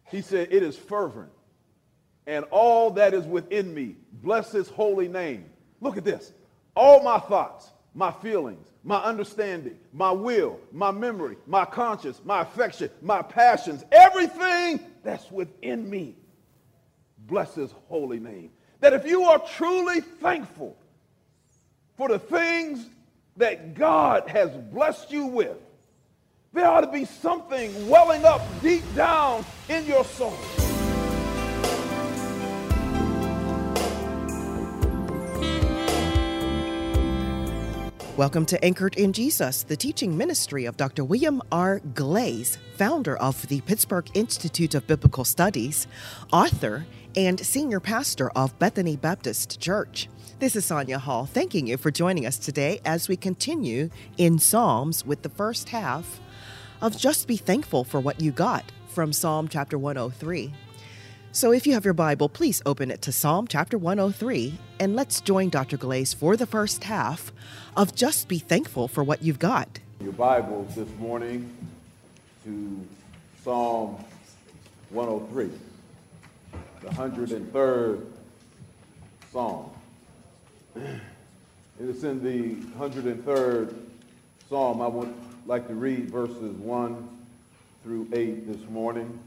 He said, it is fervent. And all that is within me, bless his holy name. Look at this. All my thoughts, my feelings, my understanding, my will, my memory, my conscience, my affection, my passions, everything that's within me, bless his holy name. That if you are truly thankful for the things that God has blessed you with, there ought to be something welling up deep down in your soul. Welcome to Anchored in Jesus, the teaching ministry of Dr. William R. Glaze, founder of the Pittsburgh Institute of Biblical Studies, author, and senior pastor of Bethany Baptist Church. This is Sonia Hall, thanking you for joining us today as we continue in Psalms with the first half of Just Be Thankful for What You Got from Psalm chapter 103. So if you have your Bible, please open it to Psalm chapter 103, and let's join Dr. Glaze for the first half of Just Be Thankful for What You've Got. Your Bibles this morning to Psalm 103, the 103rd Psalm. It's in the 103rd Psalm. I would like to read verses 1 through 8 this morning.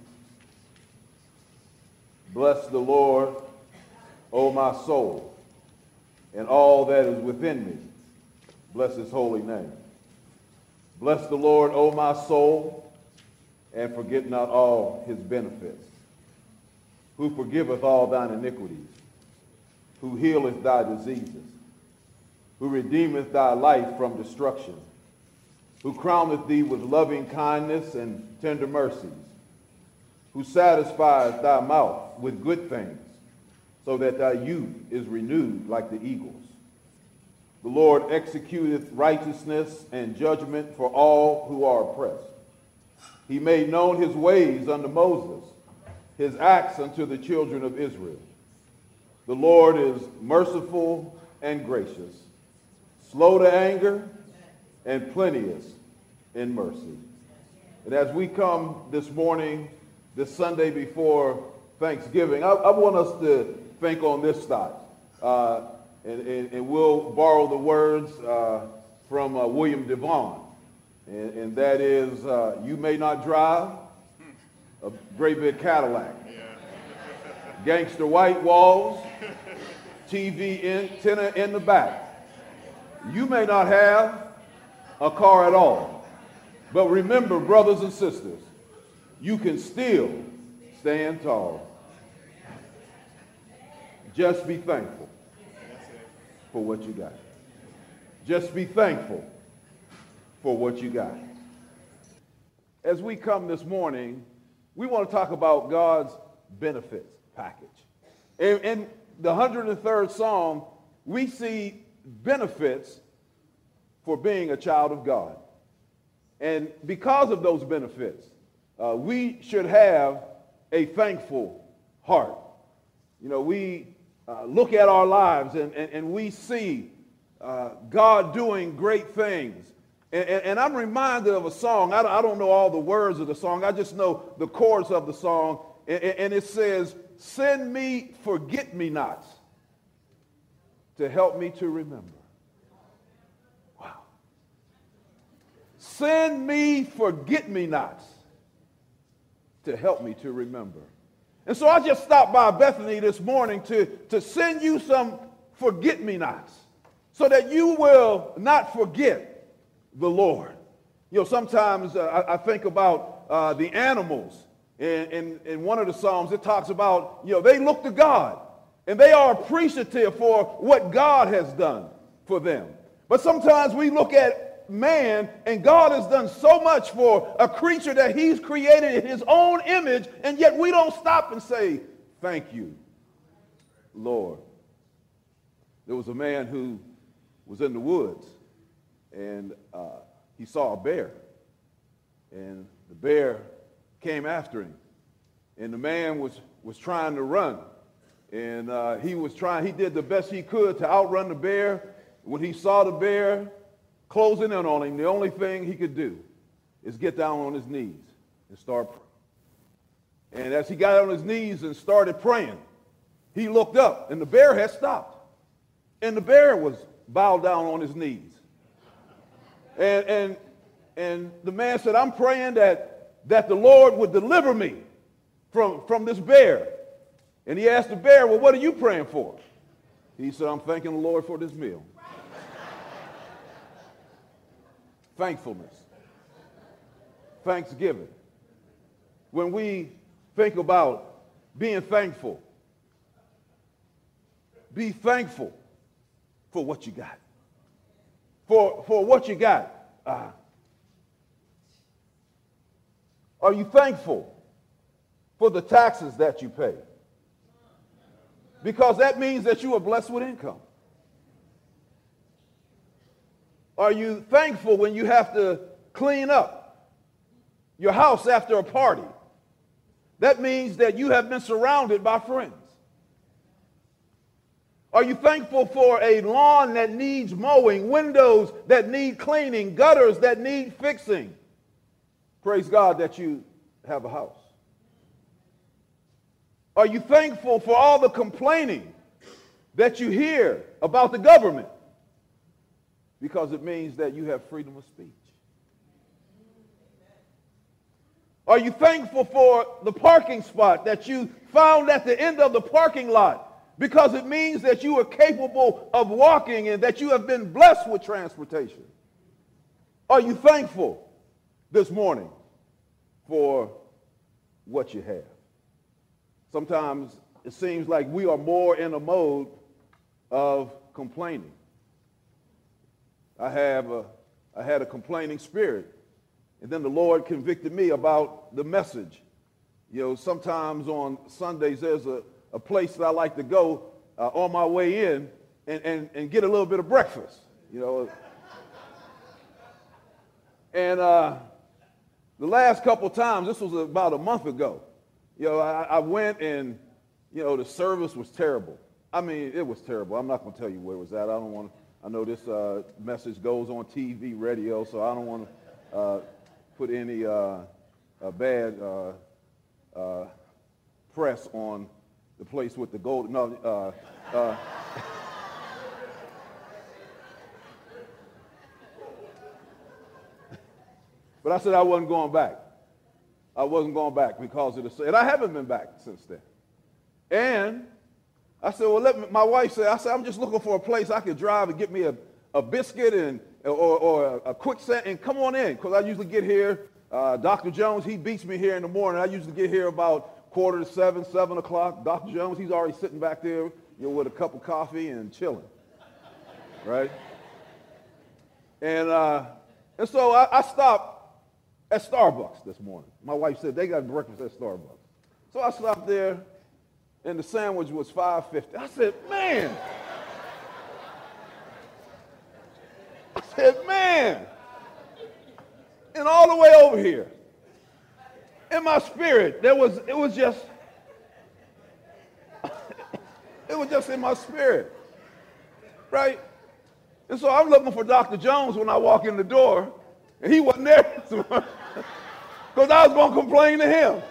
Bless the Lord, O my soul, and all that is within me. Bless his holy name. Bless the Lord, O my soul, and forget not all his benefits, who forgiveth all thine iniquities, who healeth thy diseases, who redeemeth thy life from destruction, who crowneth thee with loving kindness and tender mercies, who satisfieth thy mouth with good things, so that thy youth is renewed like the eagles. The Lord executeth righteousness and judgment for all who are oppressed. He made known his ways unto Moses, his acts unto the children of Israel. The Lord is merciful and gracious, slow to anger, and plenteous in mercy. And as we come this morning, this Sunday before Thanksgiving, I want us to think on this thought. And we'll borrow the words from William Devon. And that is, you may not drive a great big Cadillac, gangster white walls, TV antenna in the back. You may not have a car at all. But remember, brothers and sisters, you can still stand tall. Just be thankful for what you got. Just be thankful for what you got. As we come this morning, we want to talk about God's benefits package. In the 103rd Psalm, we see benefits for being a child of God. And because of those benefits, we should have a thankful heart. You know, we look at our lives and we see God doing great things. And I'm reminded of a song. I don't know all the words of the song. I just know the chorus of the song. And it says, send me forget-me-nots to help me to remember. Wow. Send me forget-me-nots to help me to remember. And so I just stopped by Bethany this morning to send you some forget-me-nots so that you will not forget the Lord. You know, sometimes I think about the animals. In one of the Psalms, it talks about, you know, they look to God and they are appreciative for what God has done for them. But sometimes we look at man, and God has done so much for a creature that he's created in his own image, and yet we don't stop and say, thank you, Lord. There was a man who was in the woods, and he saw a bear, and the bear came after him, and the man was trying to run, and he did the best he could to outrun the bear. When he saw the bear closing in on him, the only thing he could do is get down on his knees and start praying. And as he got on his knees and started praying, he looked up, and the bear had stopped. And the bear was bowed down on his knees. And the man said, I'm praying that the Lord would deliver me from this bear. And he asked the bear, well, what are you praying for? He said, I'm thanking the Lord for this meal. Thankfulness. Thanksgiving. When we think about being thankful, be thankful for what you got. For what you got. Are you thankful for the taxes that you pay? Because that means that you are blessed with income. Are you thankful when you have to clean up your house after a party? That means that you have been surrounded by friends. Are you thankful for a lawn that needs mowing, windows that need cleaning, gutters that need fixing? Praise God that you have a house. Are you thankful for all the complaining that you hear about the government? Because it means that you have freedom of speech. Are you thankful for the parking spot that you found at the end of the parking lot? Because it means that you are capable of walking and that you have been blessed with transportation. Are you thankful this morning for what you have? Sometimes it seems like we are more in a mode of complaining. I had a complaining spirit, and then the Lord convicted me about the message. You know, sometimes on Sundays there's a place that I like to go on my way in and get a little bit of breakfast, you know. And the last couple times, this was about a month ago, you know, I went and, you know, the service was terrible. I mean, it was terrible. I'm not going to tell you where it was at. I know this message goes on TV, radio, so I don't want to put any bad press on the place with the gold. No, but I said I wasn't going back. I wasn't going back because of the, and I haven't been back since then. And I said, well, my wife said, I'm just looking for a place I could drive and get me a biscuit and or a quick set and come on in, because I usually get here. Dr. Jones, he beats me here in the morning. I usually get here about 6:45, 7 o'clock. Dr. Jones, he's already sitting back there, you know, with a cup of coffee and chilling, right? And so I stopped at Starbucks this morning. My wife said they got breakfast at Starbucks. So I stopped there, and the sandwich was $5.50. I said, man. And all the way over here, in my spirit, it was just in my spirit, right? And so I'm looking for Dr. Jones when I walk in the door, and he wasn't there, because I was going to complain to him.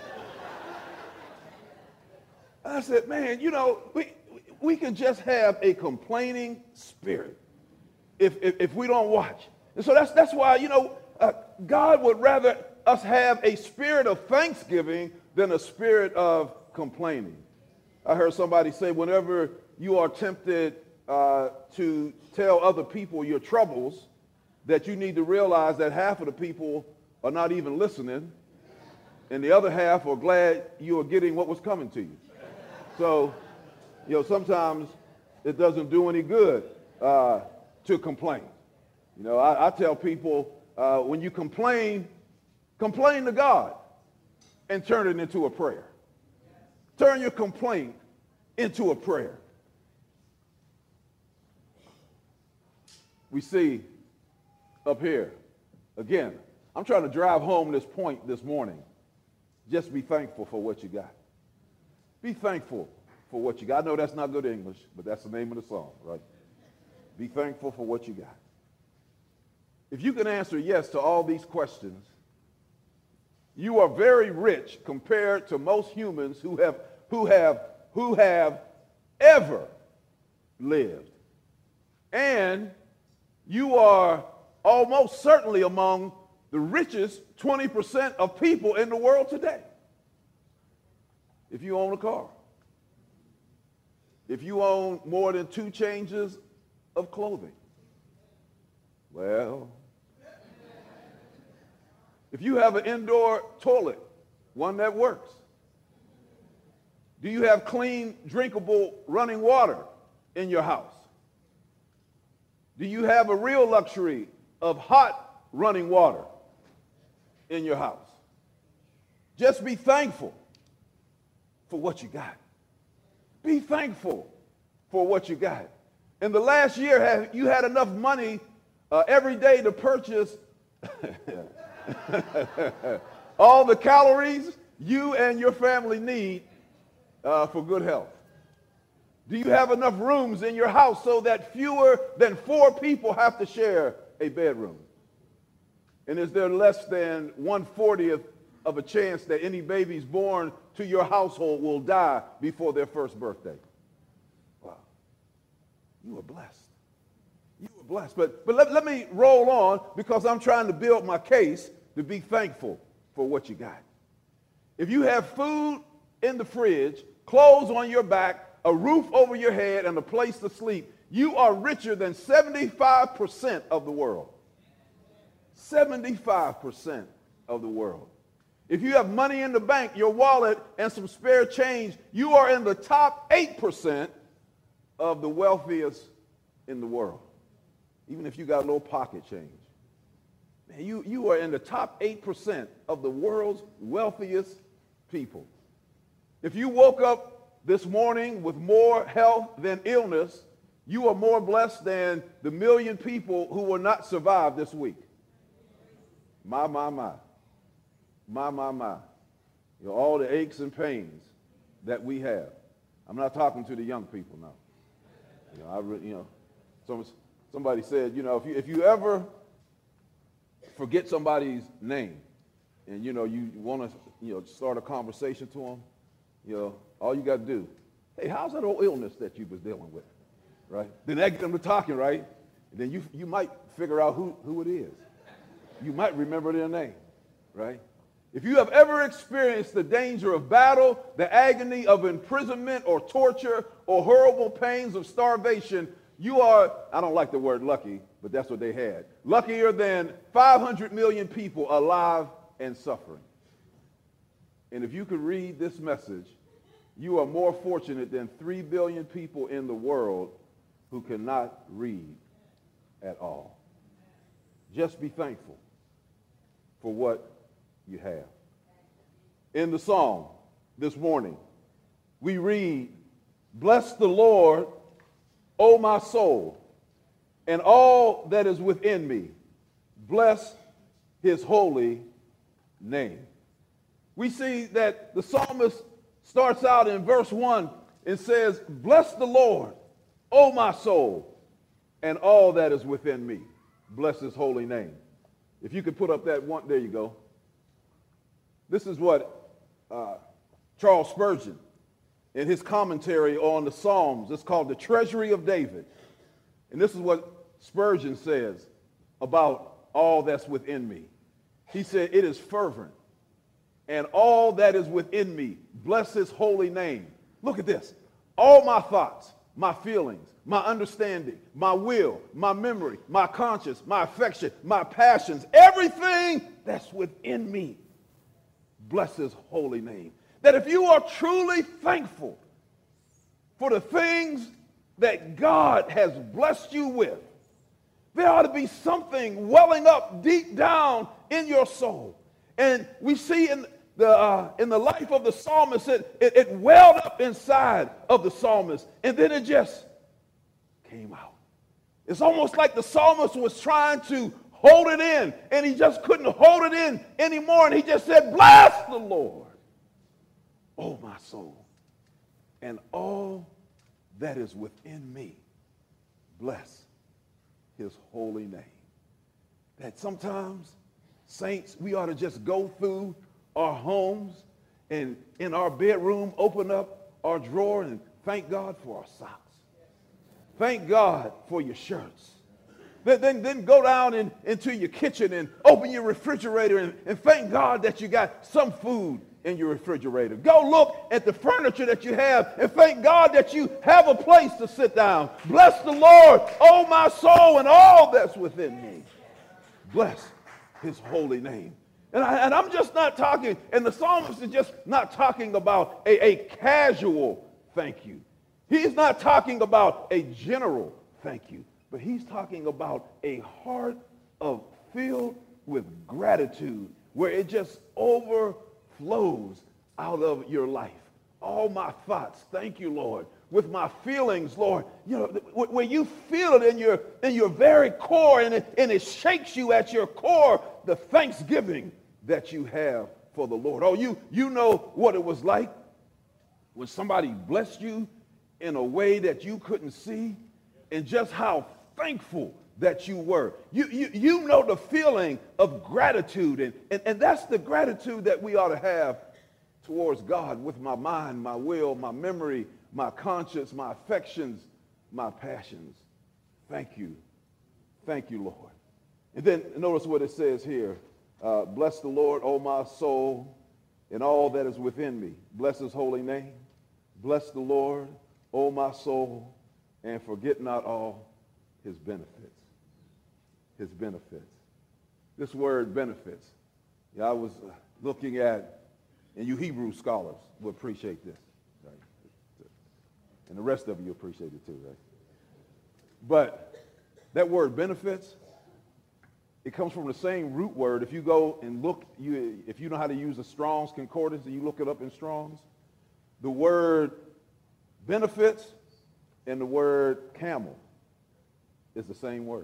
I said, man, you know, we can just have a complaining spirit if we don't watch. And so that's why, you know, God would rather us have a spirit of thanksgiving than a spirit of complaining. I heard somebody say, whenever you are tempted to tell other people your troubles, that you need to realize that half of the people are not even listening, and the other half are glad you are getting what was coming to you. So, you know, sometimes it doesn't do any good to complain. You know, I tell people, when you complain to God and turn it into a prayer. Turn your complaint into a prayer. We see up here, again, I'm trying to drive home this point this morning. Just be thankful for what you got. Be thankful for what you got. I know that's not good English, but that's the name of the song, right? Be thankful for what you got. If you can answer yes to all these questions, you are very rich compared to most humans who have ever lived. And you are almost certainly among the richest 20% of people in the world today. If you own a car, if you own more than 2 changes of clothing, well, if you have an indoor toilet, one that works, do you have clean, drinkable, running water in your house? Do you have a real luxury of hot running water in your house? Just be thankful for what you got. Be thankful for what you got. In the last year, have you had enough money every day to purchase all the calories you and your family need for good health? Do you have enough rooms in your house so that fewer than 4 people have to share a bedroom? And is there less than 1/40th of a chance that any babies born to your household will die before their first birthday? Wow. You are blessed. You are blessed. But let me roll on, because I'm trying to build my case to be thankful for what you got. If you have food in the fridge, clothes on your back, a roof over your head, and a place to sleep, you are richer than 75% of the world. 75% of the world. If you have money in the bank, your wallet, and some spare change, you are in the top 8% of the wealthiest in the world. Even if you got a little pocket change. Man, you are in the top 8% of the world's wealthiest people. If you woke up this morning with more health than illness, you are more blessed than the 1 million people who will not survive this week. My. You know, all the aches and pains that we have. I'm not talking to the young people now. Somebody said, if you ever forget somebody's name and, you want to, start a conversation to them, all you got to do, hey, how's that old illness that you was dealing with, right? Then that get them to talking, right? And then you might figure out who it is. You might remember their name, right? If you have ever experienced the danger of battle, the agony of imprisonment or torture, or horrible pains of starvation, you are, I don't like the word lucky, but that's what they had, luckier than 500 million people alive and suffering. And if you could read this message, you are more fortunate than 3 billion people in the world who cannot read at all. Just be thankful for what you have. In the psalm this morning, we read, "Bless the Lord, O my soul, and all that is within me. Bless his holy name." We see that the psalmist starts out in verse 1 and says, "Bless the Lord, O my soul, and all that is within me. Bless his holy name." If you could put up that one, there you go. This is what Charles Spurgeon, in his commentary on the Psalms, it's called the Treasury of David. And this is what Spurgeon says about all that's within me. He said, "It is fervent, and all that is within me, bless his holy name." Look at this. All my thoughts, my feelings, my understanding, my will, my memory, my conscience, my affection, my passions, everything that's within me, bless his holy name. That if you are truly thankful for the things that God has blessed you with, there ought to be something welling up deep down in your soul. And we see in the life of the psalmist, it welled up inside of the psalmist, and then it just came out. It's almost like the psalmist was trying to hold it in, and he just couldn't hold it in anymore, and he just said, "Bless the Lord, oh my soul, and all that is within me. Bless his holy name." That sometimes, saints, we ought to just go through our homes and in our bedroom, open up our drawer and thank God for our socks. Thank God for your shirts. Then go down into your kitchen and open your refrigerator and thank God that you got some food in your refrigerator. Go look at the furniture that you have and thank God that you have a place to sit down. Bless the Lord, oh my soul, and all that's within me. Bless his holy name. And I'm just not talking, and the psalmist is just not talking about a casual thank you. He's not talking about a general thank you, but he's talking about a heart filled with gratitude where it just overflows out of your life. All my thoughts, thank you, Lord. With my feelings, Lord, you know, where you feel it in your very core and it shakes you at your core, the thanksgiving that you have for the Lord. Oh, you know what it was like when somebody blessed you in a way that you couldn't see, and just how thankful that you were. You know the feeling of gratitude, and that's the gratitude that we ought to have towards God with my mind, my will, my memory, my conscience, my affections, my passions. Thank you. Thank you, Lord. And then notice what it says here. Bless the Lord, O my soul, and all that is within me. Bless his holy name. Bless the Lord, O my soul, and forget not all his benefits. His benefits. This word benefits. I was looking at, and you Hebrew scholars will appreciate this, right? And the rest of you appreciate it too, right? But that word benefits, it comes from the same root word. If you go and look, if you know how to use the Strong's Concordance and you look it up in Strong's, the word benefits and the word camel is the same word.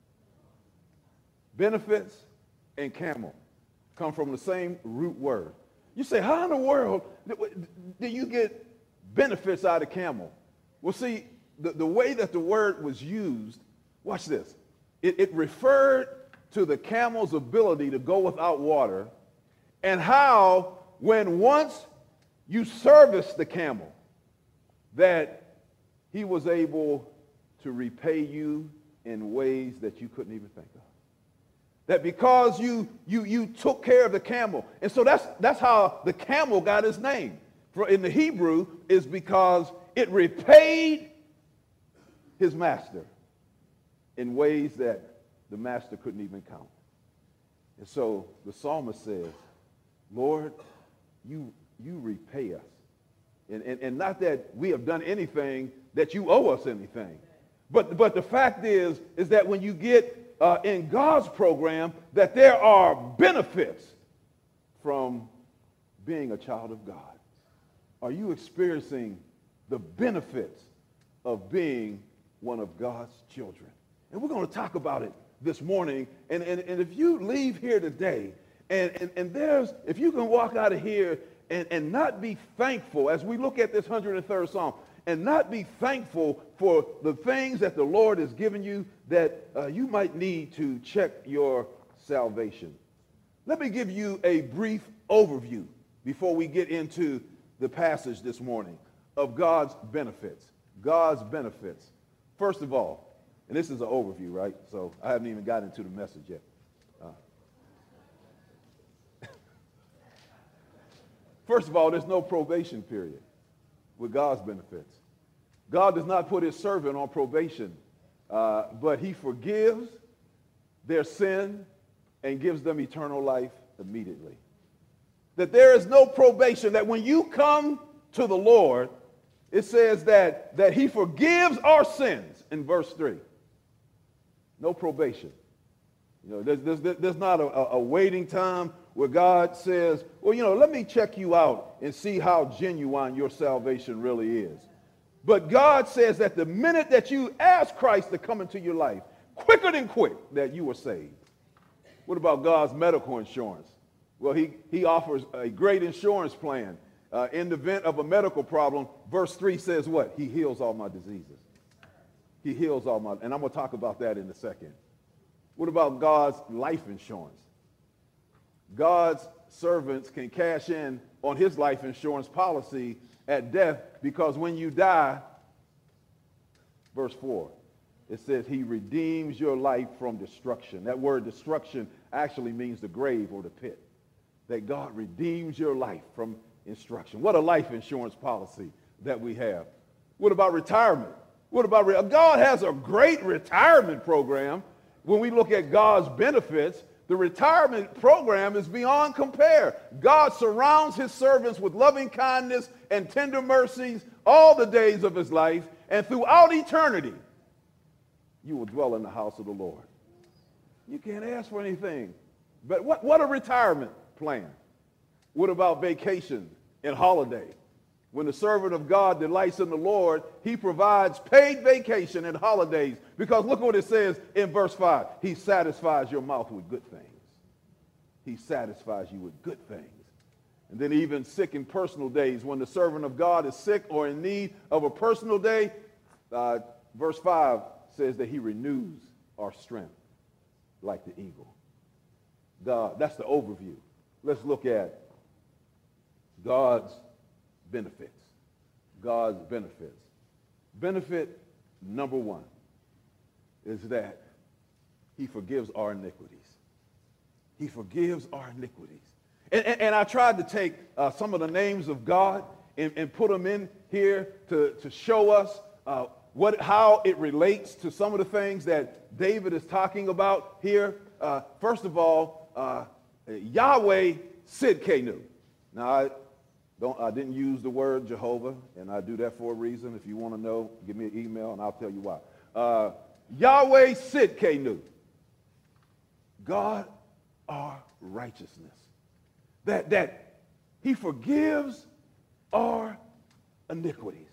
Benefits and camel come from the same root word. You say, how in the world do you get benefits out of camel? Well, see, the way that the word was used, watch this. It referred to the camel's ability to go without water, and how when once you serviced the camel, that he was able to repay you in ways that you couldn't even think of. That because you took care of the camel. And so that's how the camel got his name. In the Hebrew is because it repaid his master in ways that the master couldn't even count. And so the psalmist says, Lord, you repay us. And not that we have done anything that you owe us anything. But the fact is that when you get in God's program, that there are benefits from being a child of God. Are you experiencing the benefits of being one of God's children? And we're going to talk about it this morning. And if you leave here today, and if you can walk out of here and not be thankful as we look at this 103rd Psalm, and not be thankful for the things that the Lord has given you, that you might need to check your salvation. Let me give you a brief overview before we get into the passage this morning of God's benefits. God's benefits. First of all, and this is an overview, right? So I haven't even gotten into the message yet. First of all, there's no probation period with God's benefits. God does not put his servant on probation, but he forgives their sin and gives them eternal life immediately. That there is no probation, that when you come to the Lord, it says that he forgives our sins in verse 3. No probation. You know, there's not a waiting time where God says, well, you know, let me check you out and see how genuine your salvation really is. But God says that the minute that you ask Christ to come into your life, quicker than quick, that you are saved. What about God's medical insurance? Well, he offers a great insurance plan. In the event of a medical problem, verse 3 says what? He heals all my diseases. He heals all my, and I'm going to talk about that in a second. What about God's life insurance? God's servants can cash in on his life insurance policy at death, because when you die, verse 4, it says he redeems your life from destruction. That word destruction actually means the grave or the pit. That God redeems your life from destruction. What a life insurance policy that we have. What about retirement? What about God has a great retirement program. When we look at God's benefits, the retirement program is beyond compare. God surrounds his servants with loving kindness and tender mercies all the days of his life, and throughout eternity, you will dwell in the house of the Lord. You can't ask for anything. But what a retirement plan. What about vacation and holiday? When the servant of God delights in the Lord, he provides paid vacation and holidays, because look what it says in verse 5. He satisfies your mouth with good things. He satisfies you with good things. And then even sick and personal days, when the servant of God is sick or in need of a personal day, verse 5 says that he renews our strength like the eagle. God, that's the overview. Let's look at God's benefits. God's benefits. Benefit number one is that he forgives our iniquities. He forgives our iniquities. And I tried to take some of the names of God and put them in here to show us how it relates to some of the things that David is talking about here. First of all, Yahweh Sidkenu. Now, I didn't use the word Jehovah, and I do that for a reason. If you want to know, give me an email, and I'll tell you why. Yahweh Sidkenu. God, our righteousness. That he forgives our iniquities.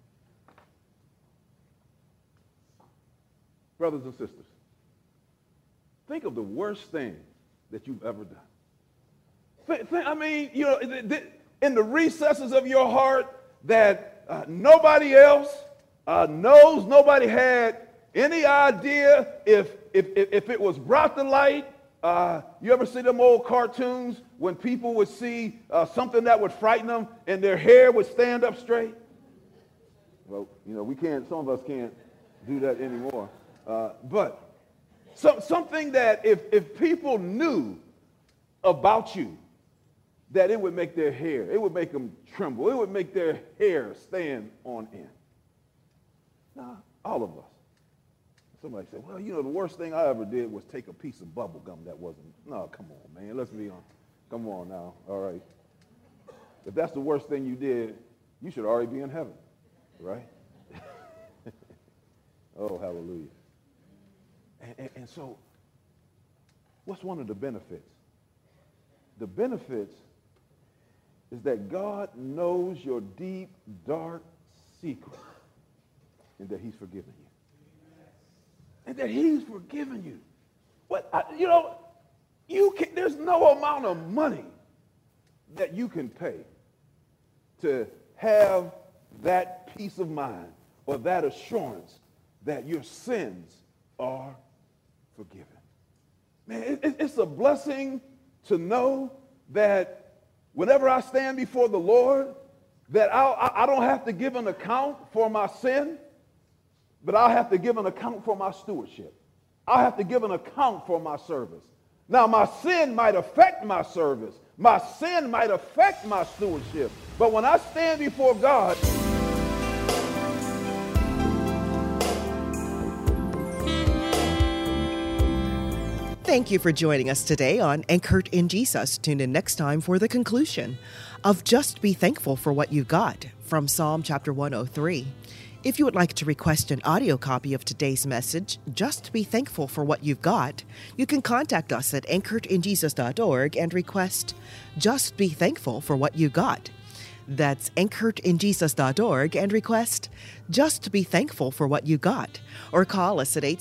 Brothers and sisters, think of the worst thing that you've ever done. I mean, you know, in the recesses of your heart that nobody else knows, nobody had any idea if it was brought to light. You ever see them old cartoons when people would see something that would frighten them and their hair would stand up straight? Well, you know, some of us can't do that anymore. But something that if people knew about you, that it would make their hair, it would make them tremble, it would make their hair stand on end. Now, all of us. Somebody said, well, you know, the worst thing I ever did was take a piece of bubble gum that wasn't. No, come on, man. Let's be honest. Come on now. All right. If that's the worst thing you did, you should already be in heaven, right? Oh, hallelujah. And so, what's one of the benefits? The benefits is that God knows your deep, dark secret, and that he's forgiven you. And that he's forgiven you. There's no amount of money that you can pay to have that peace of mind or that assurance that your sins are forgiven. Man, it's a blessing to know that whenever I stand before the Lord, that I don't have to give an account for my sin, but I'll have to give an account for my stewardship. I'll have to give an account for my service. Now, my sin might affect my service. My sin might affect my stewardship. But when I stand before God, thank you for joining us today on Anchored in Jesus. Tune in next time for the conclusion of Just Be Thankful for What You Got from Psalm chapter 103. If you would like to request an audio copy of today's message, Just Be Thankful for What You've Got, you can contact us at anchoredinjesus.org and request Just Be Thankful for What You Got. That's anchoredinjesus.org and request Just Be Thankful for What You Got. Or call us at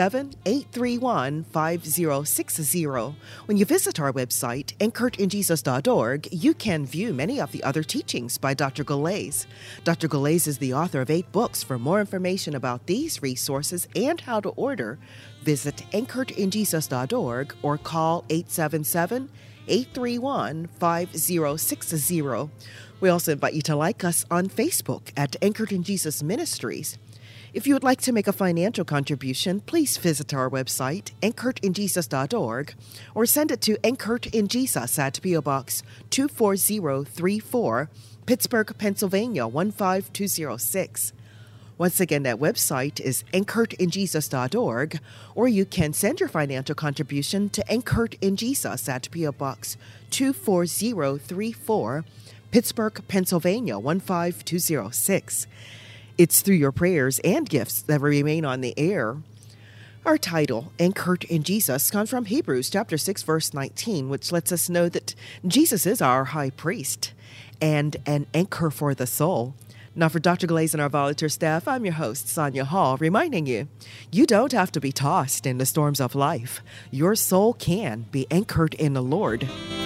877-831-5060. When you visit our website, anchoredinjesus.org, you can view many of the other teachings by Dr. Galais. Dr. Galais is the author of 8 books. For more information about these resources and how to order, visit anchoredinjesus.org or call 877 831-5060. We also invite you to like us on Facebook at Anchored in Jesus Ministries. If you would like to make a financial contribution, please visit our website, anchoredinjesus.org, or send it to Anchored in Jesus at P.O. Box 24034, Pittsburgh, Pennsylvania 15206. Once again, that website is anchoredinjesus.org, or you can send your financial contribution to Anchored in Jesus at P.O. Box 24034, Pittsburgh, Pennsylvania 15206. It's through your prayers and gifts that we remain on the air. Our title, Anchored in Jesus, comes from Hebrews chapter 6, verse 19, which lets us know that Jesus is our high priest and an anchor for the soul. Now, for Dr. Glaze and our volunteer staff, I'm your host, Sonia Hall, reminding you, you don't have to be tossed in the storms of life. Your soul can be anchored in the Lord.